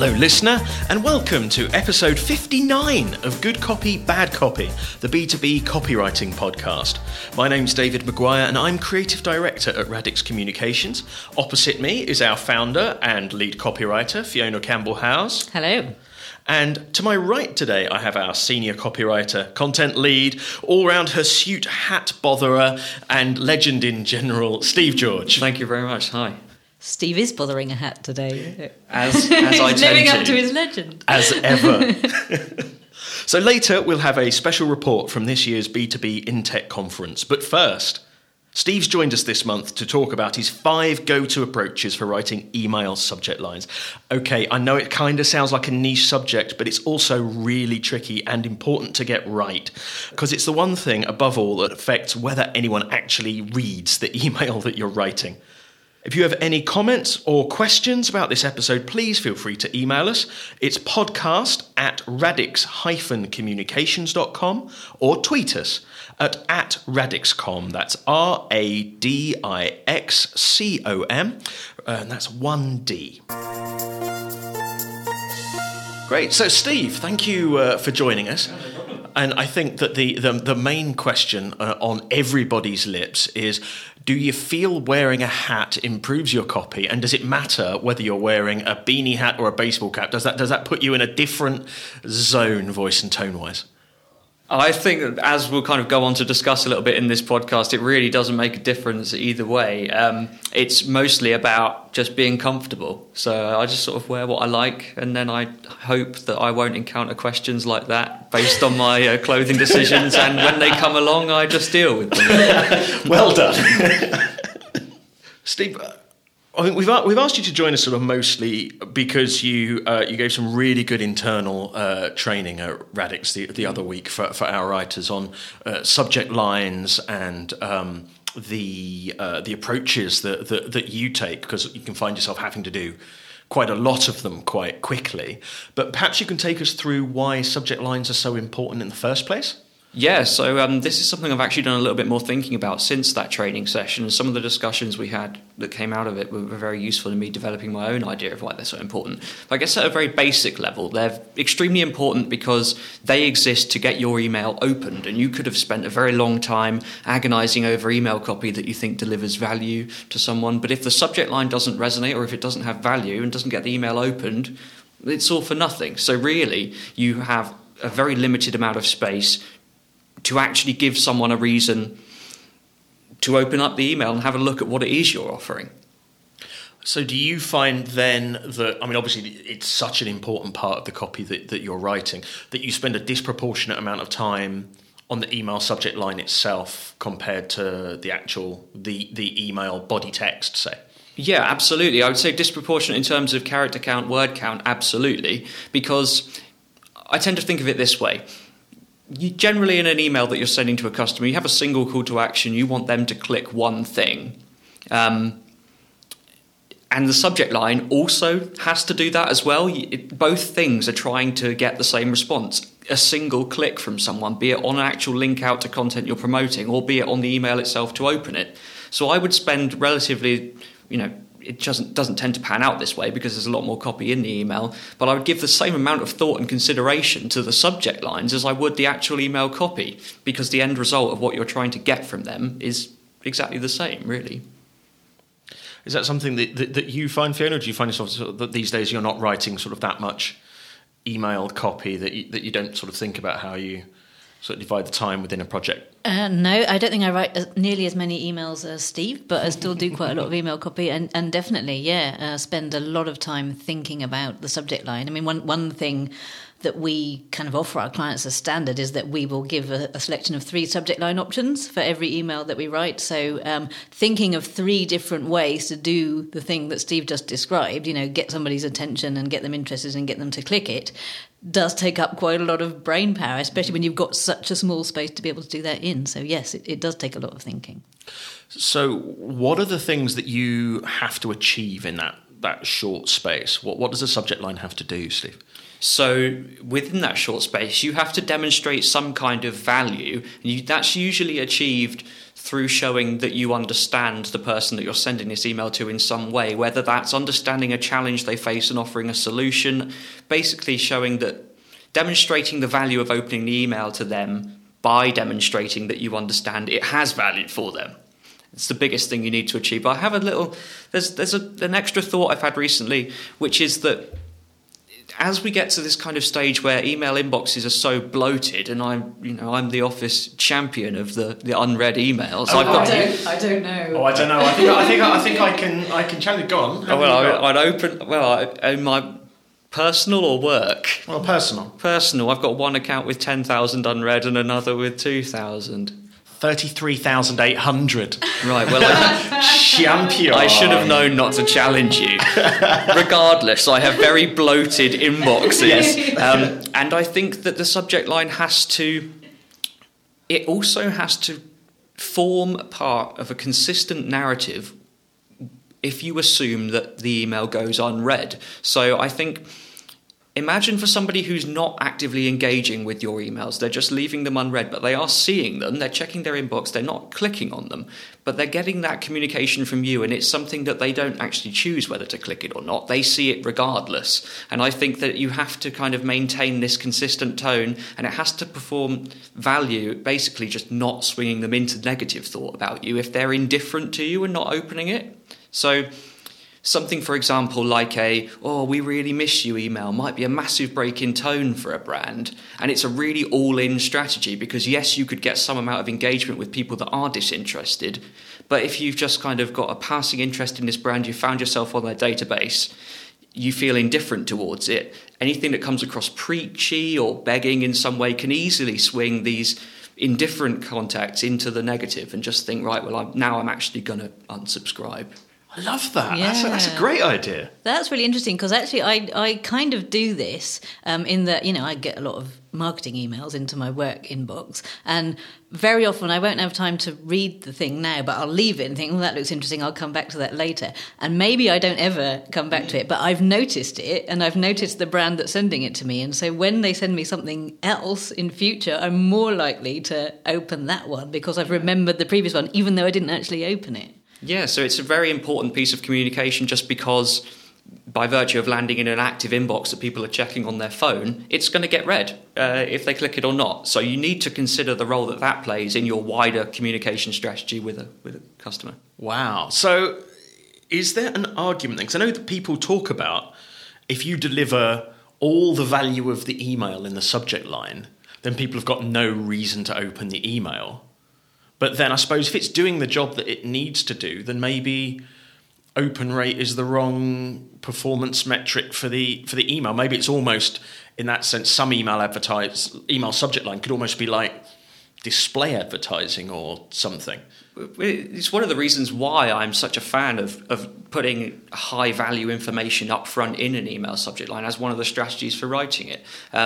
Hello, listener, and welcome to episode 59 of Good Copy, Bad Copy, the B2B copywriting podcast. My name's David Maguire, and I'm Creative Director at Radix Communications. Opposite me is our founder and lead copywriter, Fiona Campbell-Howes. Hello. And to my right today, I have our senior copywriter, content lead, all-round hirsute hat botherer, and legend in general, Steve George. Thank you very much. Hi. Steve is bothering a hat today. As I tend living up to his legend. As ever. So later, we'll have a special report from this year's B2B InTech conference. But first, Steve's joined us this month to talk about his 5 go-to approaches for writing email subject lines. Okay, I know it kind of sounds like a niche subject, but it's also really tricky and important to get right, because it's the one thing, above all, that affects whether anyone actually reads the email that you're writing. If you have any comments or questions about this episode, please feel free to email us. It's podcast@radix-communications.com or tweet us at @radixcom. That's RADIXCOM, and that's 1D. Great. So, Steve, thank you for joining us. And I think that the main question on everybody's lips is, do you feel wearing a hat improves your copy? And does it matter whether you're wearing a beanie hat or a baseball cap? Does that put you in a different zone, voice and tone-wise? I think that, as we'll kind of go on to discuss a little bit in this podcast, it really doesn't make a difference either way. It's mostly about just being comfortable. So I just sort of wear what I like, and then I hope that I won't encounter questions like that based on my clothing decisions. And when they come along, I just deal with them. Well done. Steve, I think we've asked you to join us sort of mostly because you gave some really good internal training at Radix the other week for our writers on subject lines and the approaches that you take, because you can find yourself having to do quite a lot of them quite quickly. But perhaps you can take us through why subject lines are so important in the first place? Yeah, so this is something I've actually done a little bit more thinking about since that training session. And some of the discussions we had that came out of it were very useful to me developing my own idea of why they're so important. But I guess at a very basic level, they're extremely important because they exist to get your email opened. And you could have spent a very long time agonizing over email copy that you think delivers value to someone. But if the subject line doesn't resonate, or if it doesn't have value and doesn't get the email opened, it's all for nothing. So really, you have a very limited amount of space to actually give someone a reason to open up the email and have a look at what it is you're offering. So do you find then that, I mean, obviously it's such an important part of the copy that you're writing, that you spend a disproportionate amount of time on the email subject line itself compared to the email body text, say? Yeah, absolutely. I would say disproportionate in terms of character count, word count, absolutely, because I tend to think of it this way. You generally, in an email that you're sending to a customer, you have a single call to action. You want them to click one thing. And the subject line also has to do that as well. Both things are trying to get the same response. A single click from someone, be it on an actual link out to content you're promoting, or be it on the email itself to open it. So I would spend relatively, it doesn't tend to pan out this way because there's a lot more copy in the email, but I would give the same amount of thought and consideration to the subject lines as I would the actual email copy, because the end result of what you're trying to get from them is exactly the same, really. Is that something that you find, Fiona, or do you find yourself that these days you're not writing sort of that much email copy that you don't sort of think about how you sort of divide the time within a project? No, I don't think I write nearly as many emails as Steve, but I still do quite a lot of email copy, and definitely, spend a lot of time thinking about the subject line. I mean, one thing that we kind of offer our clients as standard is that we will give a selection of 3 subject line options for every email that we write. So thinking of 3 different ways to do the thing that Steve just described, get somebody's attention and get them interested and get them to click it, does take up quite a lot of brain power, especially when you've got such a small space to be able to do that in. So yes, it does take a lot of thinking. So what are the things that you have to achieve in that short space? What does a subject line have to do, Steve? So within that short space, you have to demonstrate some kind of value. And that's usually achieved through showing that you understand the person that you're sending this email to in some way, whether that's understanding a challenge they face and offering a solution, basically showing that, demonstrating the value of opening the email to them by demonstrating that you understand it has value for them. It's the biggest thing you need to achieve. I have there's an extra thought I've had recently, which is that as we get to this kind of stage where email inboxes are so bloated, and I'm the office champion of the unread emails. I don't know. Oh, I don't know. I think I can challenge. Go on. My personal or work? Well, personal. Personal. I've got one account with 10,000 unread and another with 2,000. 33,800. Right, well, champion. I should have known not to challenge you. Regardless, I have very bloated inboxes. Yes. And I think that the subject line also has to form part of a consistent narrative if you assume that the email goes unread. So I think, imagine for somebody who's not actively engaging with your emails, they're just leaving them unread, but they are seeing them, they're checking their inbox, they're not clicking on them, but they're getting that communication from you, and it's something that they don't actually choose whether to click it or not. They see it regardless. And I think that you have to kind of maintain this consistent tone, and it has to perform value, basically just not swinging them into negative thought about you if they're indifferent to you and not opening it. So something, for example, like we really miss you email might be a massive break in tone for a brand. And it's a really all-in strategy because, yes, you could get some amount of engagement with people that are disinterested. But if you've just kind of got a passing interest in this brand, you found yourself on their database, you feel indifferent towards it, anything that comes across preachy or begging in some way can easily swing these indifferent contacts into the negative and just think, right, well, I'm actually going to unsubscribe. I love that. Yeah. That's a great idea. That's really interesting because actually I kind of do this in that, I get a lot of marketing emails into my work inbox, and very often I won't have time to read the thing now, but I'll leave it and think, that looks interesting, I'll come back to that later. And maybe I don't ever come back to it, but I've noticed it, and I've noticed the brand that's sending it to me. And so when they send me something else in future, I'm more likely to open that one because I've remembered the previous one, even though I didn't actually open it. Yeah, so it's a very important piece of communication just because by virtue of landing in an active inbox that people are checking on their phone, it's going to get read if they click it or not. So you need to consider the role that plays in your wider communication strategy with a customer. Wow. So is there an argument then? Because I know that people talk about if you deliver all the value of the email in the subject line, then people have got no reason to open the email. But then I suppose if it's doing the job that it needs to do, then maybe open rate is the wrong performance metric for the email. Maybe it's almost, in that sense, some email subject line could almost be like display advertising or something. It's one of the reasons why I'm such a fan of putting high value information up front in an email subject line as one of the strategies for writing it.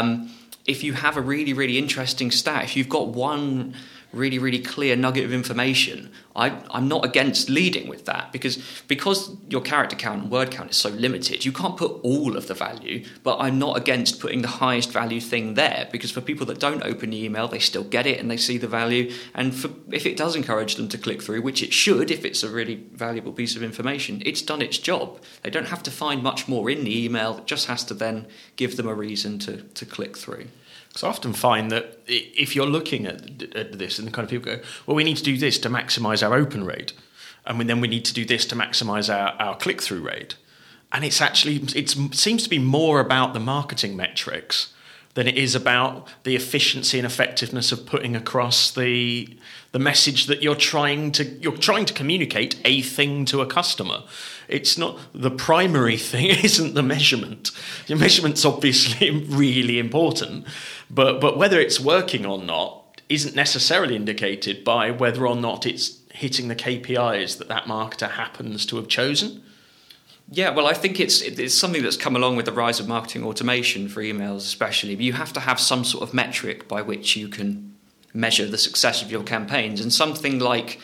If you have a really, really interesting stat, if you've got one really, really clear nugget of information, I'm not against leading with that because your character count and word count is so limited, you can't put all of the value, but I'm not against putting the highest value thing there because for people that don't open the email, they still get it and they see the value. And if it does encourage them to click through, which it should if it's a really valuable piece of information, it's done its job. They don't have to find much more in the email, it just has to then give them a reason to click through. So I often find that if you're looking at this and the kind of people go, well, we need to do this to maximise our open rate, and then we need to do this to maximise our click-through rate. And it seems to be more about the marketing metrics than it is about the efficiency and effectiveness of putting across the message that you're trying to communicate a thing to a customer. It's not the primary thing, isn't the measurement. Your measurement's obviously really important, but whether it's working or not isn't necessarily indicated by whether or not it's hitting the KPIs that marketer happens to have chosen. Yeah, well, I think it's something that's come along with the rise of marketing automation for emails especially. You have to have some sort of metric by which you can measure the success of your campaigns, and something like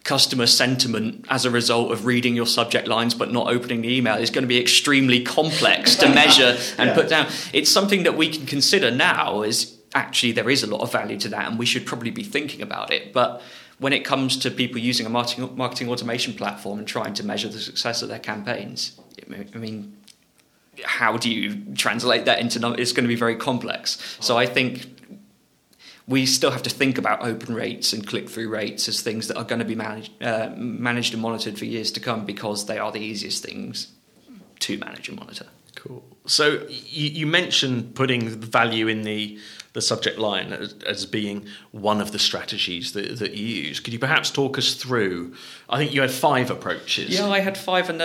customer sentiment as a result of reading your subject lines but not opening the email is going to be extremely complex to measure and put down. It's something that we can consider now as actually there is a lot of value to that, and we should probably be thinking about it. But when it comes to people using a marketing automation platform and trying to measure the success of their campaigns, I mean, how do you translate that into numbers? It's going to be very complex. So I think we still have to think about open rates and click-through rates as things that are going to be managed and monitored for years to come, because they are the easiest things to manage and monitor. Cool. So you mentioned putting value in the subject line as being one of the strategies that you use. Could you perhaps talk us through? I think you had 5 approaches. Yeah, I had 5, and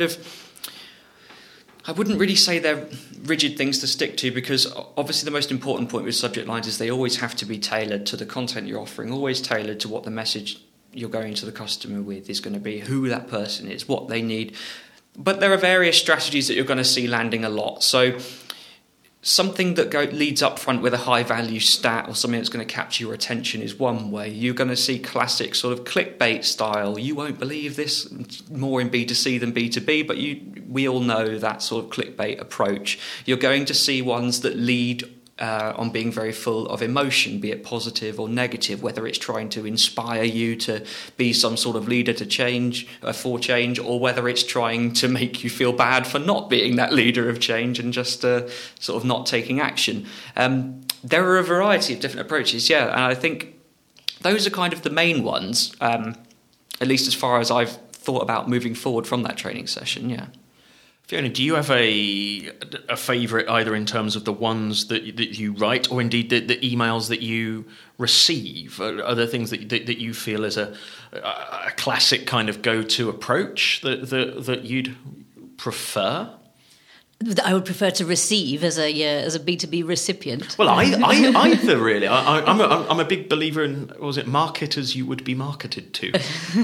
I wouldn't really say they're rigid things to stick to, because obviously the most important point with subject lines is they always have to be tailored to the content you're offering, always tailored to what the message you're going to the customer with is going to be, who that person is, what they need. But there are various strategies that you're going to see landing a lot. So something that leads up front with a high value stat or something that's going to capture your attention is one way. You're going to see classic sort of clickbait style. You won't believe this, more in B2C than B2B, but we all know that sort of clickbait approach. You're going to see ones that lead on being very full of emotion, be it positive or negative, whether it's trying to inspire you to be some sort of leader to change, for change, or whether it's trying to make you feel bad for not being that leader of change and just sort of not taking action. There are a variety of different approaches, and I think those are kind of the main ones, at least as far as I've thought about moving forward from that training session, Fiona, do you have a favourite, either in terms of the ones that you write or indeed the emails that you receive? Are there things that you feel is a classic kind of go-to approach that you'd prefer? I would prefer to receive as a B2B recipient. Well, either really. I'm a big believer in, was it market as you would be marketed to?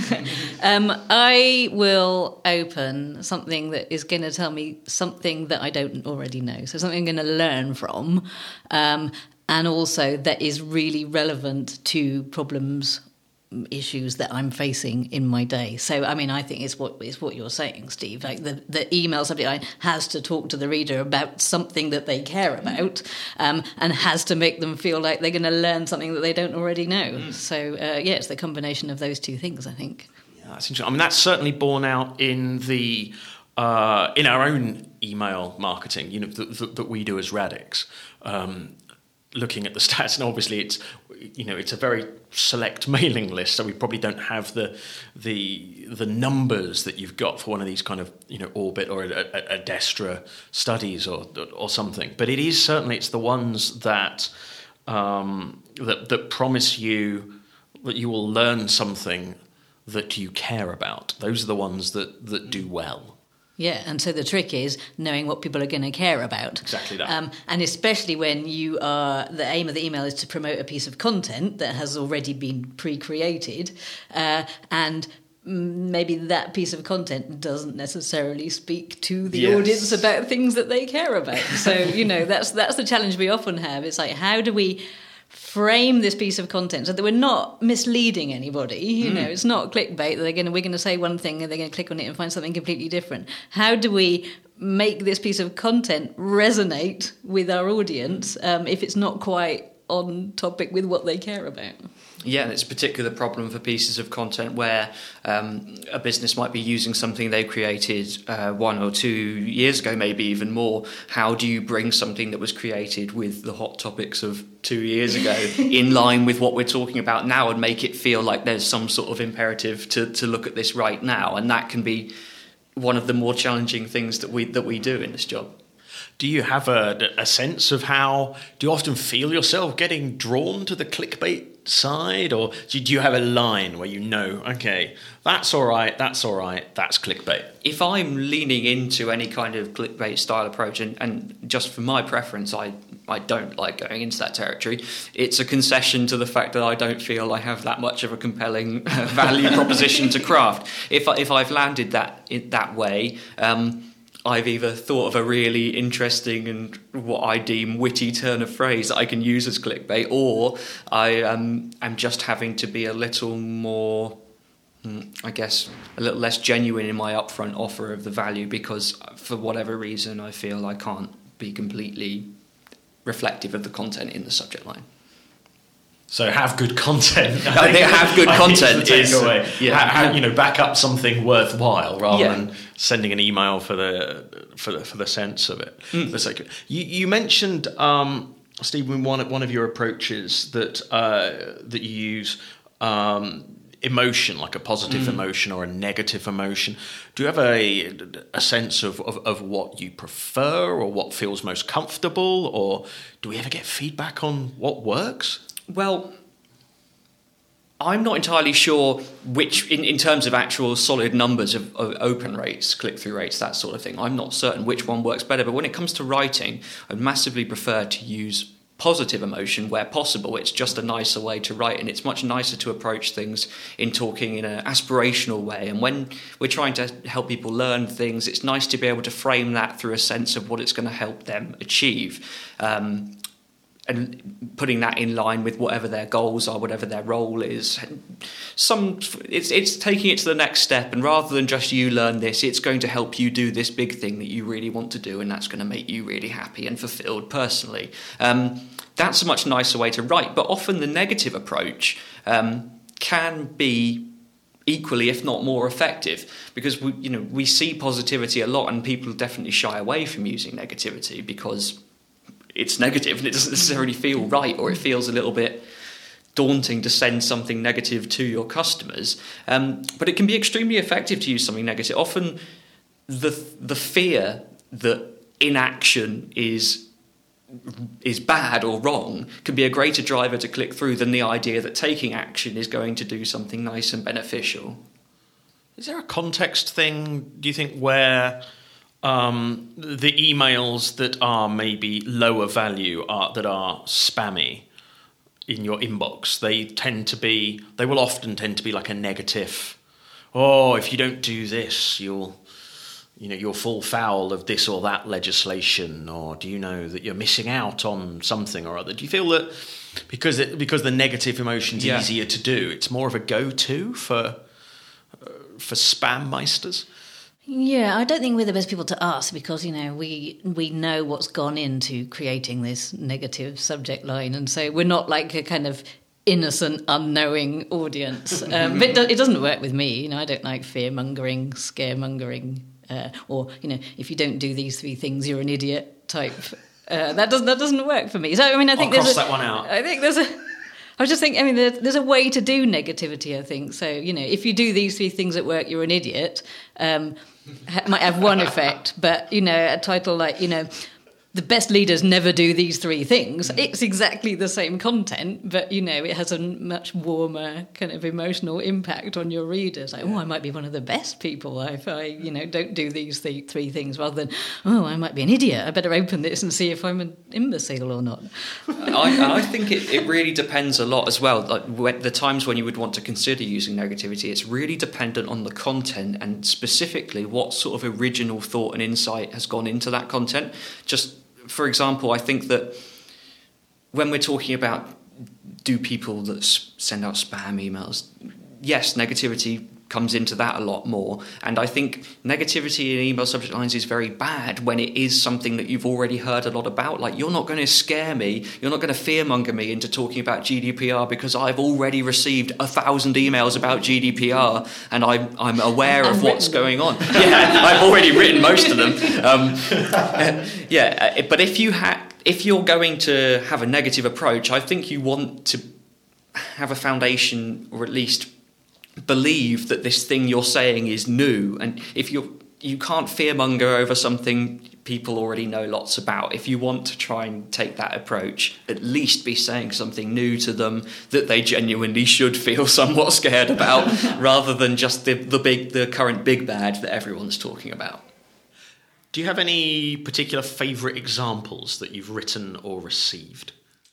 I will open something that is going to tell me something that I don't already know. So something I'm going to learn from, and also that is really relevant to problems, issues that I'm facing in my day. So, I mean, I think it's what you're saying, Steve. Like the email subject line has to talk to the reader about something that they care about, and has to make them feel like they're going to learn something that they don't already know. So, it's the combination of those two things, I think. Yeah, that's interesting. I mean, that's certainly borne out in the in our own email marketing, that we do as Radix. Looking at the stats, and obviously it's a very select mailing list, so we probably don't have the numbers that you've got for one of these kind of Orbit or a Destra studies or something. But it is certainly, it's the ones that that promise you that you will learn something that you care about. Those are the ones that do well. Yeah, and so the trick is knowing what people are going to care about. Exactly that. And especially when the aim of the email is to promote a piece of content that has already been pre-created, and maybe that piece of content doesn't necessarily speak to the audience about things that they care about. So, that's the challenge we often have. It's like, how do we frame this piece of content so that we're not misleading anybody? It's not clickbait. We're going to say one thing and they're going to click on it and find something completely different. How do we make this piece of content resonate with our audience if it's not quite on topic with what they care about? Yeah, it's a particular problem for pieces of content where a business might be using something they created 1 or 2 years ago, maybe even more. How do you bring something that was created with the hot topics of 2 years ago in line with what we're talking about now and make it feel like there's some sort of imperative to look at this right now? And that can be one of the more challenging things that we do in this job. Do you have a sense of do you often feel yourself getting drawn to the clickbait side, or do you have a line where okay, that's all right, that's clickbait? If I'm leaning into any kind of clickbait style approach, and just for my preference, I don't like going into that territory. It's a concession to the fact that I don't feel I have that much of a compelling value proposition to craft. If I've landed that way, I've either thought of a really interesting and what I deem witty turn of phrase that I can use as clickbait, or I am just having to be a little more I guess a little less genuine in my upfront offer of the value, because for whatever reason I feel I can't be completely reflective of the content in the subject line. So have good content. I think have good content is back up something worthwhile rather than sending an email for the sense of it. For the sake of it. You mentioned, Stephen, one of your approaches that you use. Emotion, like a positive emotion or a negative emotion. Do you have a sense of what you prefer or what feels most comfortable, or do we ever get feedback on what works? Well, I'm not entirely sure which, in terms of actual solid numbers of open rates, click-through rates, that sort of thing, I'm not certain which one works better. But when it comes to writing, I'd massively prefer to use positive emotion where possible. It's just a nicer way to write, and it's much nicer to approach things in talking in an aspirational way. And when we're trying to help people learn things, it's nice to be able to frame that through a sense of what it's going to help them achieve, and putting that in line with whatever their goals are, whatever their role is. It's taking it to the next step, and rather than just you learn this, it's going to help you do this big thing that you really want to do, and that's going to make you really happy and fulfilled personally. That's a much nicer way to write, but often the negative approach can be equally, if not more effective, because we see positivity a lot, and people definitely shy away from using negativity because it's negative and it doesn't necessarily feel right, or it feels a little bit daunting to send something negative to your customers. But it can be extremely effective to use something negative. Often the fear that inaction is bad or wrong can be a greater driver to click through than the idea that taking action is going to do something nice and beneficial. Is there a context thing, do you think, where the emails that are maybe lower value, that are spammy in your inbox, they will often tend to be like a negative, if you don't do this, you'll fall foul of this or that legislation, or do you know that you're missing out on something or other? Do you feel that because the negative emotion's easier to do, it's more of a go-to for spam meisters? Yeah, I don't think we're the best people to ask, because we know what's gone into creating this negative subject line, and so we're not like a kind of innocent, unknowing audience. But it doesn't work with me. I don't like fear-mongering, scaremongering, or if you don't do these 3 things, you're an idiot type. That doesn't work for me. So I think I'll cross that one out. I think there's a way to do negativity, I think. So, if you do these 3 things at work, you're an idiot, might have one effect. But, a title like, the best leaders never do these 3 things. It's exactly the same content, but, it has a much warmer kind of emotional impact on your readers. Like, I might be one of the best people if I, don't do these 3 things, rather than, I might be an idiot. I better open this and see if I'm an imbecile or not. I think it really depends a lot as well. Like the times when you would want to consider using negativity, it's really dependent on the content, and specifically what sort of original thought and insight has gone into that content. Just for example, I think that when we're talking about do people that send out spam emails, yes, negativity comes into that a lot more. And I think negativity in email subject lines is very bad when it is something that you've already heard a lot about. Like, you're not going to scare me, you're not going to fearmonger me into talking about GDPR because I've already received 1,000 emails about GDPR and I'm aware of what's going on. Yeah, I've already written most of them. But if you're going to have a negative approach, I think you want to have a foundation, or at least believe that this thing you're saying is new. And if you can't fearmonger over something people already know lots about. If you want to try and take that approach, at least be saying something new to them that they genuinely should feel somewhat scared about, rather than just the current big bad that everyone's talking about. Do you have any particular favourite examples that you've written or received?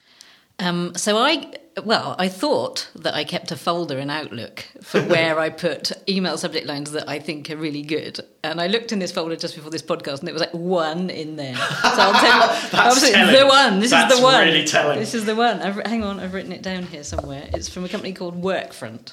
I thought that I kept a folder in Outlook for where I put email subject lines that I think are really good. And I looked in this folder just before this podcast, and there was like 1 in there. So I'll tell you, the one. This is the one. Really telling. This is the one. Hang on, I've written it down here somewhere. It's from a company called Workfront.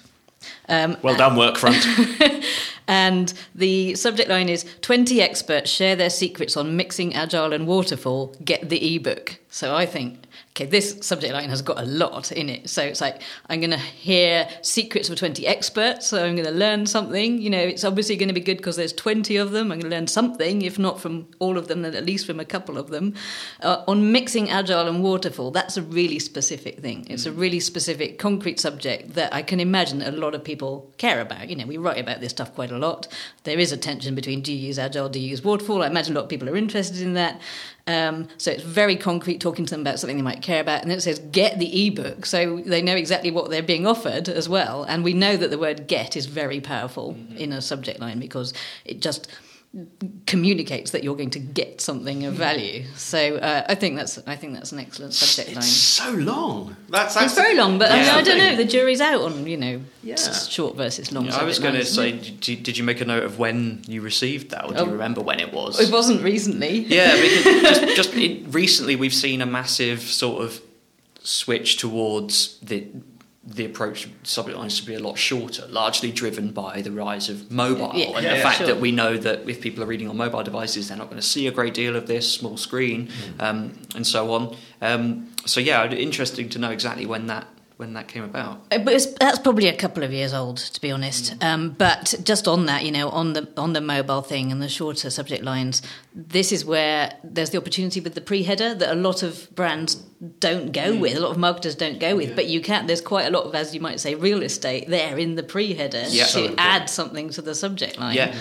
Well done, Workfront. And the subject line is 20 experts share their secrets on mixing Agile and Waterfall. Get the ebook. So I think, okay, this subject line has got a lot in it. So it's like, I'm going to hear secrets of 20 experts, so I'm going to learn something. You know, it's obviously going to be good because there's 20 of them. I'm going to learn something, if not from all of them, then at least from a couple of them. On mixing Agile and Waterfall, that's a really specific thing. It's a really specific, concrete subject that I can imagine a lot of people care about. You know, we write about this stuff quite a lot. There is a tension between, do you use Agile, do you use Waterfall? I imagine a lot of people are interested in that. So it's very concrete, talking to them about something they might care about. And then it says, get the ebook. So they know exactly what they're being offered as well. And we know that the word get is very powerful in a subject line because it just communicates that you're going to get something of value. So I think that's an excellent subject line. It's so long. It's very long, but I don't know. The jury's out on Yeah. short versus long. I was going to say, did you make a note of when you received that, or do you remember when it was? It wasn't recently. Yeah, because recently we've seen a massive sort of switch towards the approach of subject lines to be a lot shorter, largely driven by the rise of mobile and the fact that we know that if people are reading on mobile devices, they're not going to see a great deal of this small screen, and so on. So yeah, interesting to know exactly when that came about. But that's probably a couple of years old, to be honest. But just on that, you know, on the mobile thing and the shorter subject lines, this is where there's the opportunity with the pre-header that a lot of brands don't go with, a lot of marketers don't go with. But you can. There's quite a lot of, as you might say, real estate there in the pre-header to add something to the subject line. Yeah.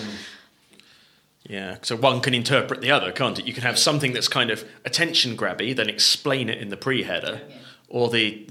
Yeah, so one can interpret the other, can't it? You can have something that's kind of attention grabby, then explain it in the pre-header, or the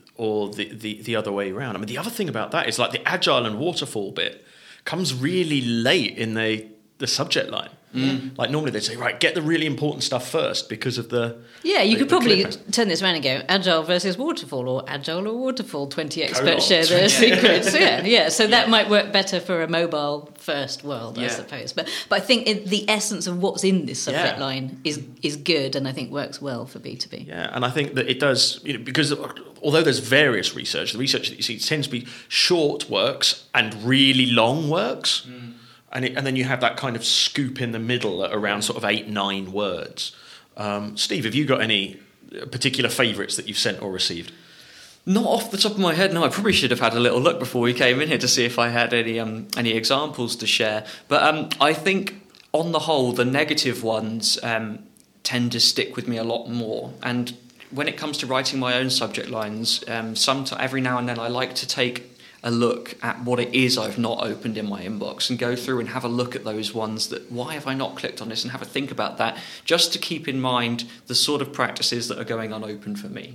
other way around. I mean, the other thing about that is like the Agile and Waterfall bit comes really late in the subject line. Like normally they'd say, right, get the really important stuff first because of the... Yeah, you could probably turn this around and go, Agile versus Waterfall, or Agile or Waterfall, 20 experts share their secrets. So that might work better for a mobile-first world, I suppose. But I think the essence of what's in this subject line is good, and I think works well for B2B. Yeah, and I think that it does, you know, because although there's various research, the research that you see tends to be short works and really long works. And then you have that kind of scoop in the middle at around sort of 8-9 words. Steve, have you got any particular favourites that you've sent or received? Not off the top of my head, no. I probably should have had a little look before we came in here to see if I had any examples to share. But I think, on the whole, the negative ones tend to stick with me a lot more. And when it comes to writing my own subject lines, every now and then I like to take a look at what it is I've not opened in my inbox and go through and have a look at those ones that, why have I not clicked on this, and have a think about that, just to keep in mind the sort of practices that are going unopened for me.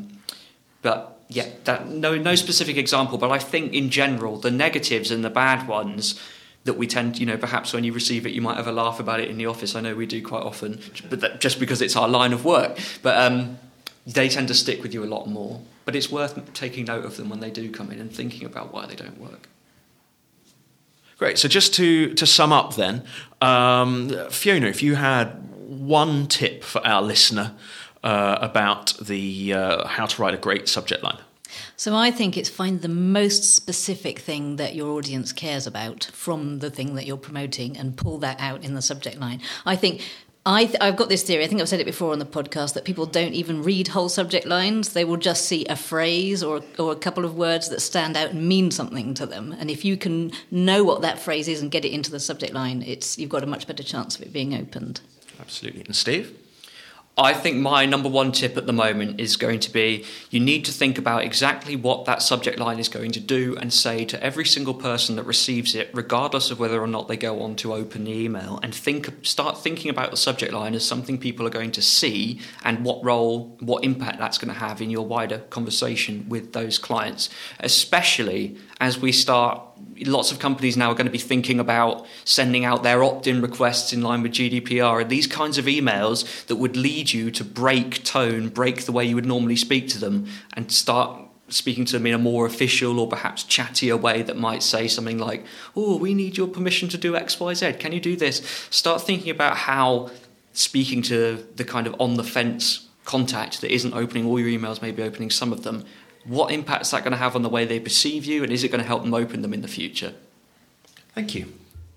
But yeah, no specific example, but I think in general, the negatives and the bad ones that we tend, you know, perhaps when you receive it, you might have a laugh about it in the office. I know we do quite often, but just because it's our line of work. But they tend to stick with you a lot more. But it's worth taking note of them when they do come in and thinking about why they don't work. Great. So just to sum up then, Fiona, if you had one tip for our listener about the how to write a great subject line. So I think it's find the most specific thing that your audience cares about from the thing that you're promoting and pull that out in the subject line. I think... I've got this theory, I think I've said it before on the podcast, that people don't even read whole subject lines. They will just see a phrase or a couple of words that stand out and mean something to them. And if you can know what that phrase is and get it into the subject line, you've got a much better chance of it being opened. Absolutely. And Steve? I think my number one tip at the moment is going to be, you need to think about exactly what that subject line is going to do and say to every single person that receives it, regardless of whether or not they go on to open the email, and start thinking about the subject line as something people are going to see and what impact that's going to have in your wider conversation with those clients, especially as we start. Lots of companies now are going to be thinking about sending out their opt-in requests in line with GDPR, and these kinds of emails that would lead you to break tone, break the way you would normally speak to them, and start speaking to them in a more official or perhaps chattier way that might say something like, oh, we need your permission to do X, Y, Z. Can you do this? Start thinking about how speaking to the kind of on-the-fence contact that isn't opening all your emails, maybe opening some of them, what impact is that going to have on the way they perceive you, and is it going to help them open them in the future? Thank you.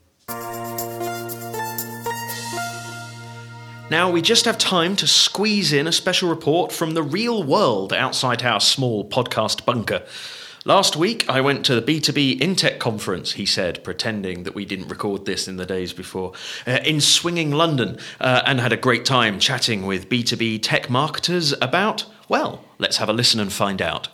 Now we just have time to squeeze in a special report from the real world outside our small podcast bunker. Last week, I went to the B2B InTech conference, he said, pretending that we didn't record this in the days before, in swinging London, and had a great time chatting with B2B tech marketers about, well, let's have a listen and find out.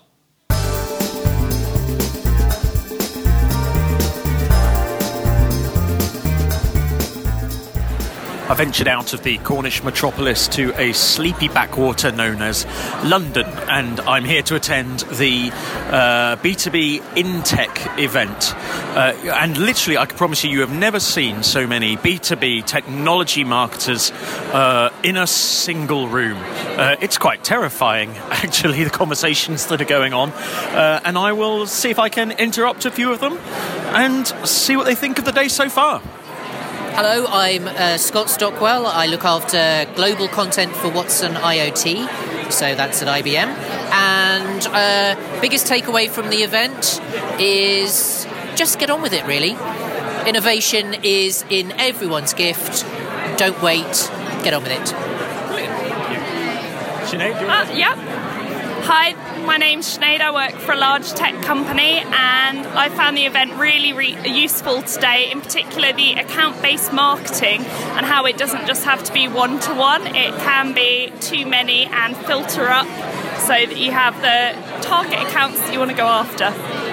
I ventured out of the Cornish metropolis to a sleepy backwater known as London, and I'm here to attend the B2B InTech event. And literally, I can promise you, you have never seen so many B2B technology marketers in a single room. It's quite terrifying, actually, the conversations that are going on. And I will see if I can interrupt a few of them and see what they think of the day so far. Hello, I'm Scott Stockwell. I look after global content for Watson IoT, so that's at IBM. And biggest takeaway from the event is just get on with it, really. Innovation is in everyone's gift. Don't wait, get on with it. Sinead, do you want to... Yep. Hi, my name's Sinead. I work for a large tech company, and I found the event really useful today, in particular the account-based marketing and how it doesn't just have to be one-to-one. It can be too many and filter up so that you have the target accounts that you want to go after.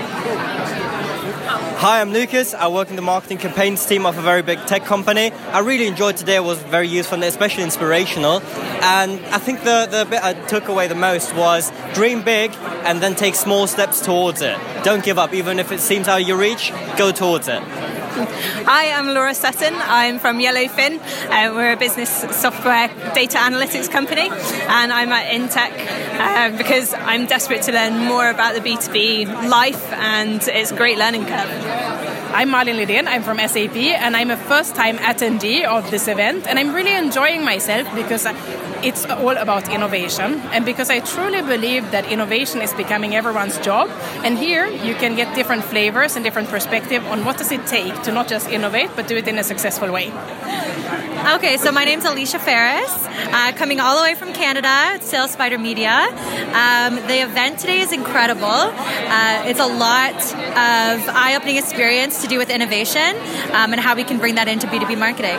Hi, I'm Lucas. I work in the marketing campaigns team of a very big tech company. I really enjoyed today. It was very useful and especially inspirational. And I think the bit I took away the most was dream big and then take small steps towards it. Don't give up. Even if it seems out of your reach, go towards it. Hi, I'm Laura Sutton. I'm from Yellowfin. We're a business software data analytics company, and I'm at InTech because I'm desperate to learn more about the B2B life, and it's a great learning curve. I'm Malin Lidén. I'm from SAP, and I'm a first-time attendee of this event, and I'm really enjoying myself because it's all about innovation, and because I truly believe that innovation is becoming everyone's job. And here you can get different flavors and different perspective on what does it take to not just innovate, but do it in a successful way. Okay, so my name's Alicia Ferris, coming all the way from Canada, Sales Spider Media. The event today is incredible. It's a lot of eye-opening experience to do with innovation and how we can bring that into B2B marketing.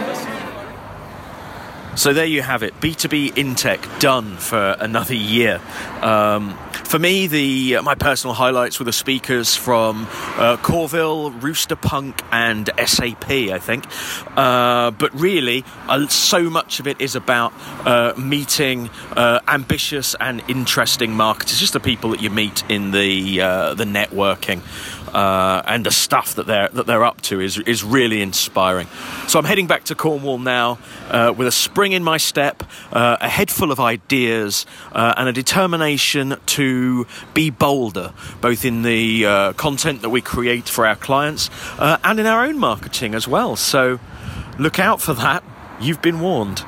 So there you have it, B2B InTech done for another year. For me, my personal highlights were the speakers from Corville, Rooster Punk and SAP, I think. But really, so much of it is about meeting ambitious and interesting marketers, just the people that you meet in the networking. And the stuff that they're up to is really inspiring. So I'm heading back to Cornwall now with a spring in my step, a head full of ideas, and a determination to be bolder, both in the content that we create for our clients and in our own marketing as well. So look out for that. You've been warned.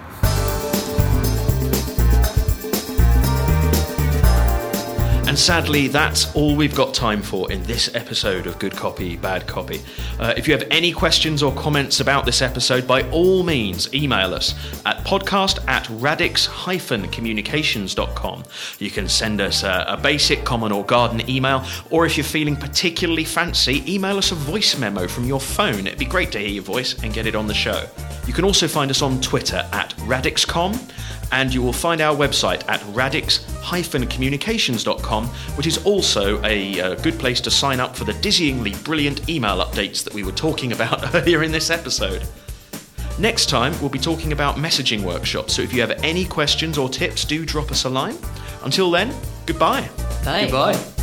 And sadly, that's all we've got time for in this episode of Good Copy, Bad Copy. If you have any questions or comments about this episode, by all means, email us at podcast@radix-communications.com. You can send us a basic, common or garden email, or if you're feeling particularly fancy, email us a voice memo from your phone. It'd be great to hear your voice and get it on the show. You can also find us on Twitter at radixcom, and you will find our website at radix-communications.com, which is also a good place to sign up for the dizzyingly brilliant email updates that we were talking about earlier in this episode. Next time, we'll be talking about messaging workshops, so if you have any questions or tips, do drop us a line. Until then, goodbye. Bye. Goodbye.